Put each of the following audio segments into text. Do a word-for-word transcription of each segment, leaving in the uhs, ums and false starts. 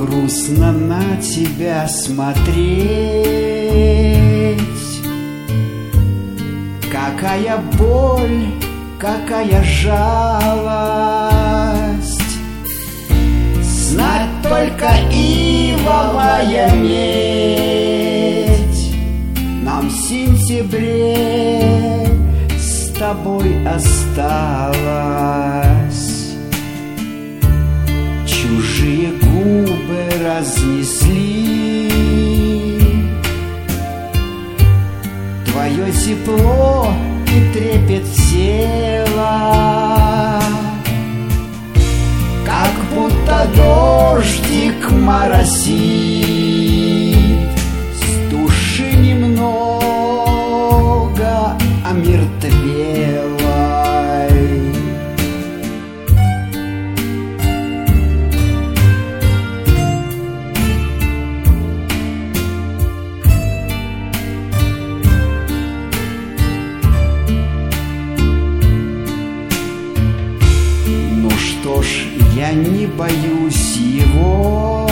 грустно на тебя смотреть. Какая боль, какая жалость, знать только ивовая медь нам в сентябре с тобой осталась. Чужие губы разнесли твое тепло и трепет тела, как будто дождик моросит, с души немного омертвелой. Что ж, я не боюсь его,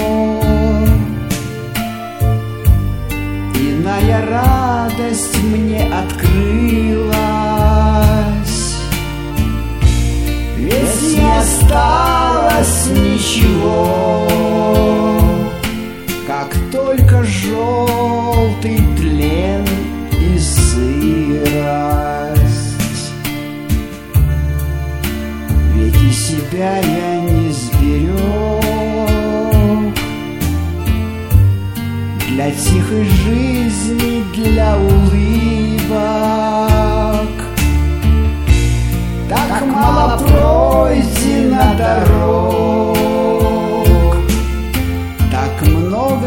иная радость мне открылась, ведь не осталось ничего, как только желтый тлен и сырость. Ведь и себя я не сберег для тихой жизни, для улыбок. Так мало пройдено дорог, так много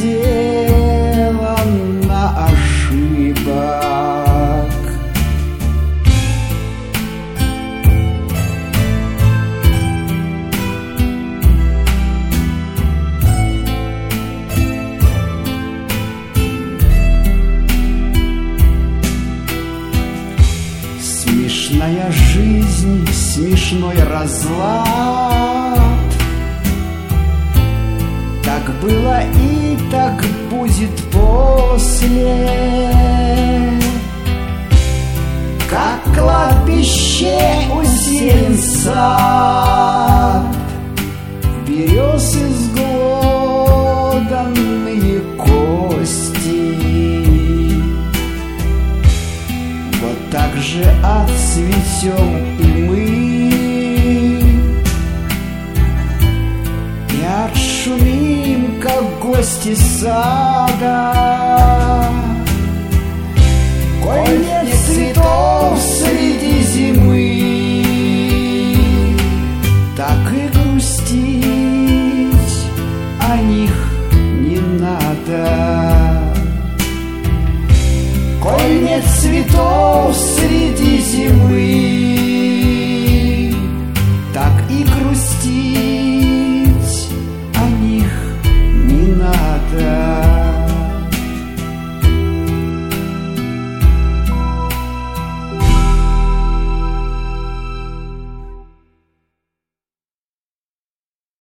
сделано ошибок. Смешная жизнь, смешной разлад, так было и так будет после. Как кладбище усеян сад, берез изглоданные кости. Вот так же отцветем и мы, и отшумим, как гости сада. Коль нет цветов среди зимы,